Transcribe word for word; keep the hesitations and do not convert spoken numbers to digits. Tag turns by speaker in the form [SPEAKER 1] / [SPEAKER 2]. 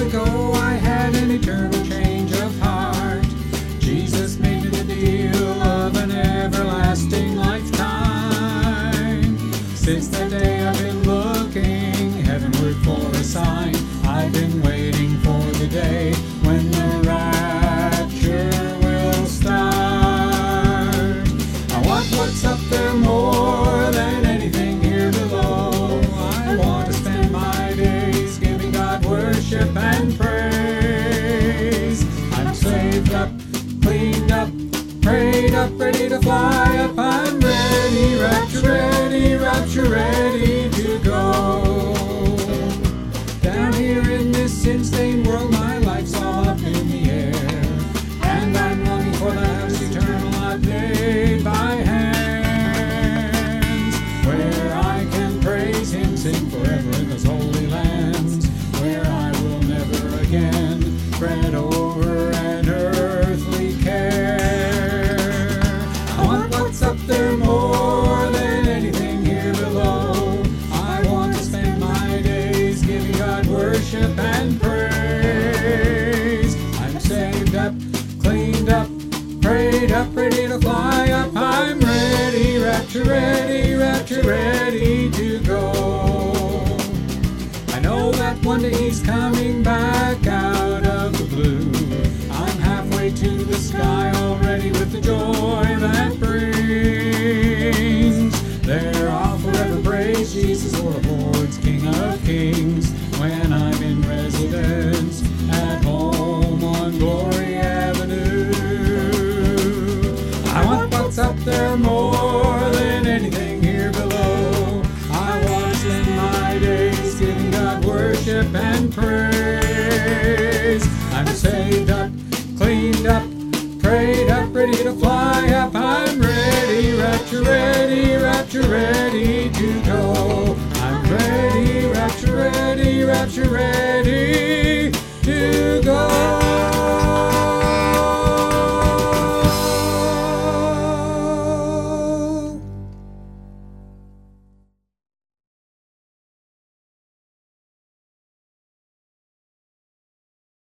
[SPEAKER 1] ago I had an eternal change of heart. Jesus made me the deal of an everlasting lifetime. Since that day I've been looking heavenward for a sign. I've been waiting for the day when the rapture will start. I want what's up there more than anything here below. I want to spend my days giving God worship and praise. I'm saved up, cleaned up, prayed up, ready to fly up. I'm ready, rapture ready, rapture ready to go. Down here in this sin-stained world, my life's all up in the air, and I'm longing for the house eternal I've made by hands, where I can praise Him, sing forever in those holy lands, where I will never again fret over an earthly care. I want what's up there more than anything here below. I want to spend my days giving God worship and praise. I'm saved up, cleaned up, prayed up, ready to fly up. I'm ready, rapture ready, rapture ready to go. I know that one day He's coming back out of the blue. I'm halfway to the sky already with the joy that brings. There I'll forever praise Jesus, Lord of Lords, King of Kings, when I'm in residence at home on Glory Avenue. I want what's up there more than anything here below. I want to spend my days giving God worship and praise. I'm saved up, cleaned up, prayed up, ready to fly up. I'm ready, rapture ready, rapture ready to go. I'm ready, rapture ready, rapture ready